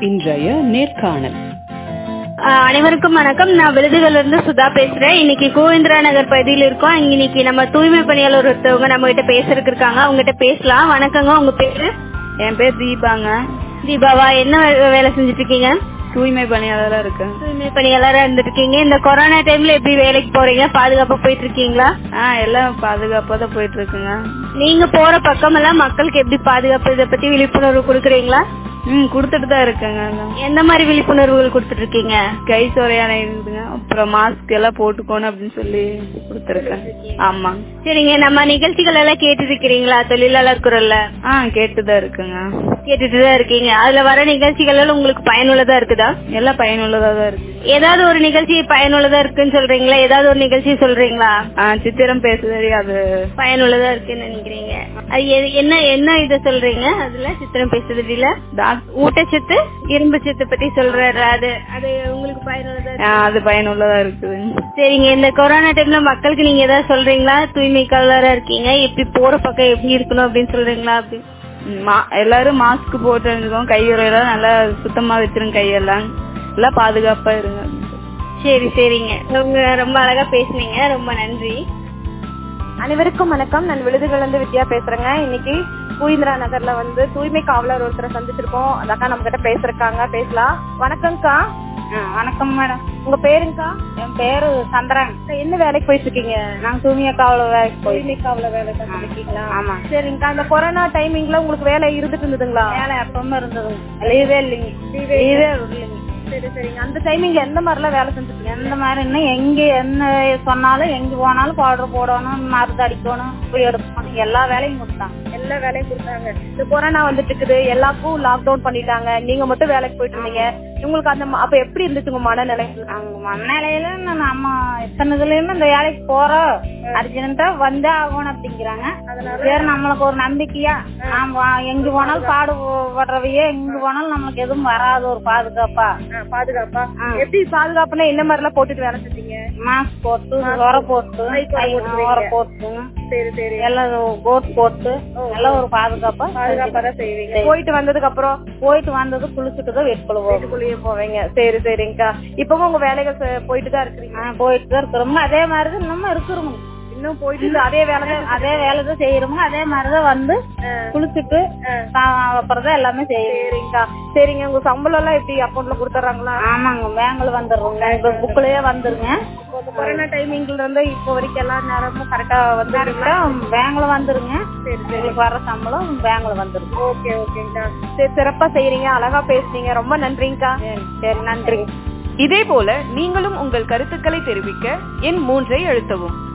இன்றைய நேர்காணல். அனைவருக்கும் வணக்கம். நான் விருதுகளிலிருந்து சுதா பேசுறேன். இன்னைக்கு கோவிந்திரா நகர் பகுதியில் இருக்கோம். இன்னைக்கு நம்ம தூய்மை பணியாளர் ஒருத்தவங்க நம்ம கிட்ட பேசுறதுக்கு இருக்காங்க. அவங்க கிட்ட பேசலாம். வணக்கங்க, உங்க பேரு? என் பேர் தீபாங்க. தீபாவா, என்ன வேலை செஞ்சுட்டு இருக்கீங்க? தூய்மை பணியாளரா இருக்கேன். தூய்மை பணியாளரா இருந்துருக்கீங்க. இந்த கொரோனா டைம்ல எப்படி வேலைக்கு போறீங்க? பாதுகாப்பா போயிட்டு இருக்கீங்களா? எல்லாம் பாதுகாப்பா தான் போயிட்டு இருக்குங்க. நீங்க போற பக்கம் எல்லாம் மக்களுக்கு எப்படி பாதுகாப்பு இதை பத்தி விழிப்புணர்வு கொடுக்குறீங்களா? குடுத்துட்டு தான் இருக்குங்க. எந்த மாதிரி விழிப்புணர்வுகள் கொடுத்துட்டு இருக்கீங்க? கை சொறையான இருக்குதுங்க, அப்புறம் மாஸ்க் எல்லாம் போட்டுக்கோணும் அப்படின்னு சொல்லி கொடுத்துருக்கேன். ஆமா. சரிங்க, நம்ம நிகழ்ச்சிகள் எல்லாம் கேட்டு இருக்கிறீங்களா? தொழிலாளர் குரல்ல கேட்டுதான் இருக்குங்க. கேட்டுட்டுதான் இருக்கீங்க. அதுல வர நிகழ்ச்சிகள் எல்லாம் உங்களுக்கு பயனுள்ளதா இருக்குதா? எல்லாம் பயனுள்ளதா தான் இருக்கு. ஏதாவது ஒரு நிகழ்ச்சி பயனுள்ளதா இருக்குன்னு சொல்றீங்களா? ஏதாவது ஒரு நிகழ்ச்சி சொல்றீங்களா? சித்திரம் பேசுறது அது பயனுள்ளதா இருக்குன்னு நினைக்கிறீங்க. அது என்ன என்ன இத சொல்றீங்க? அதுல சித்திரம் பேசுறதுல ஊட்டச்சத்து, இரும்பு சத்து பத்தி சொல்றாரு. அது உங்களுக்கு பயனுள்ளதா? அது பயனுள்ளதா இருக்குது. சரிங்க, இந்த கொரோனா டைம்ல மக்களுக்கு நீங்க ஏதாவது சொல்றீங்களா? தூய்மைக்காரரா இருக்கீங்க, எப்படி போற பக்கம் எப்படி இருக்கணும் அப்படின்னு சொல்றீங்களா? அப்படி எல்லாரும் மாஸ்க் போட்டு இருந்துக்கோங்க, கையுறையெல்லாம் நல்லா சுத்தமா வச்சிருங்க, கையெல்லாம் எல்லாம் பாதுகாப்பா இருங்க. சரி சரிங்க, ரொம்ப அழகா பேசுனீங்க, ரொம்ப நன்றி. அனைவருக்கும் வணக்கம். நான் விழுதுகளிலிருந்து வித்யா பேசுறேங்க. இன்னைக்கு கோவிந்திரா நகர்ல தூய்மை காவலர் ஒருத்தரை சந்திச்சிருக்கோம். அந்த அக்கா நம்ம கிட்ட பேசுறாங்க, பேசலாம். வணக்கம்க்கா. வணக்கம் மேடம். உங்க பேருங்கக்கா? என் பேரு சந்திரன். என்ன வேலைக்கு போயிட்டு இருக்கீங்க? நாங்க தூய்மை காவலர் வேலைக்கு தூய்மை காவலர் வேலை இருக்கீங்களா? ஆமா. சரிங்கக்கா, அந்த கொரோனா டைமிங்ல உங்களுக்கு வேலை இருந்துட்டு இருந்ததுங்களா? வேலை எப்பவுமே இருந்தது, லீவே இல்லைங்க. லீவே இல்லைங்க. சரி சரிங்க. அந்த டைமிங்ல எந்த மாதிரிலாம் வேலை செஞ்சுட்டீங்க? எந்த மாதிரின்னா எங்க என்ன சொன்னாலும் எங்க போனாலும் பவுடர் போடணும், மருந்து அடிக்கணும், போய் எடுக்கணும், எல்லா வேலையும் கொடுத்தாங்க. எல்லா வேலையும் கொடுத்தாங்க. இந்த கொரோனா வந்துட்டு இருக்குது, எல்லாருக்கும் லாக்டவுன் பண்ணிட்டாங்க. நீங்க மட்டும் வேலைக்கு போயிட்டு இருந்தீங்க. உங்களுக்கு அந்த அப்ப எப்படி இருந்துச்சு உங்க மனநிலை? அங்க மனநிலையில நம்ம எத்தனைதுலயுமே இந்த வேலைக்கு போறோம், அர்ஜென்ட்டா வந்தே ஆகணும் அப்படிங்கிறாங்க. சரி, நம்மளுக்கு ஒரு நம்பிக்கையா நாம எங்க போனாலும் பாடுபடுறவையே, எங்க போனாலும் நம்மளுக்கு எதுவும் வராது, ஒரு பாதுகாப்பா. எப்படி பாதுகாப்புனா என்ன மாதிரி எல்லாம் போட்டுட்டு வேலை செஞ்சீங்க? மாஸ்க் போட்டு, உர போட்டு, உர போட்டு, சரி சரி, எல்லாம் கோட் போட்டு எல்லாம் ஒரு பாதுகாப்பா தான் செய்வீங்க. போயிட்டு வந்ததுக்கு அப்புறம் குளிச்சுட்டு தான் வீட்டுக்குள்ளேயே போவீங்க. சரி சரிங்கக்கா. இப்பவும் உங்க வேலைகள் போயிட்டு தான் இருக்கிறீங்க? போயிட்டு தான் இருக்கிறோம். அதே மாதிரிதான் நம்ம இருக்கிறோம். இன்னும் போயிட்டு அதே வேலை தான் செய்யறோம். அதே மாதிரிதான் குளிச்சுட்டு அப்புறம் தான் எல்லாமே செய்யறீங்கக்கா. சரிங்க, உங்க சம்பளம் எல்லாம் எப்படி அக்கௌண்ட்ல கொடுத்துறாங்களா? ஆமாங்க, பேங்க்ல வந்துடுறோங்க, புக்லயே வந்துருங்க. கொரோனா டைமிங்ல இருந்து இப்போ வரைக்கும் எல்லா நேரமும் கரெக்டா பேங்க்ல வந்துருங்க. சரி, வர சம்பளம் பேங்க்ல வந்துருங்க. ஓகே ஓகேங்கக்கா. சரி, சிறப்பா செய்யறீங்க, அழகா பேசுறீங்க, ரொம்ப நன்றிங்கக்கா. சரி, நன்றிங்க. இதே போல நீங்களும் உங்கள் கருத்துக்களை தெரிவிக்க எண் 3 அழுத்தவும்.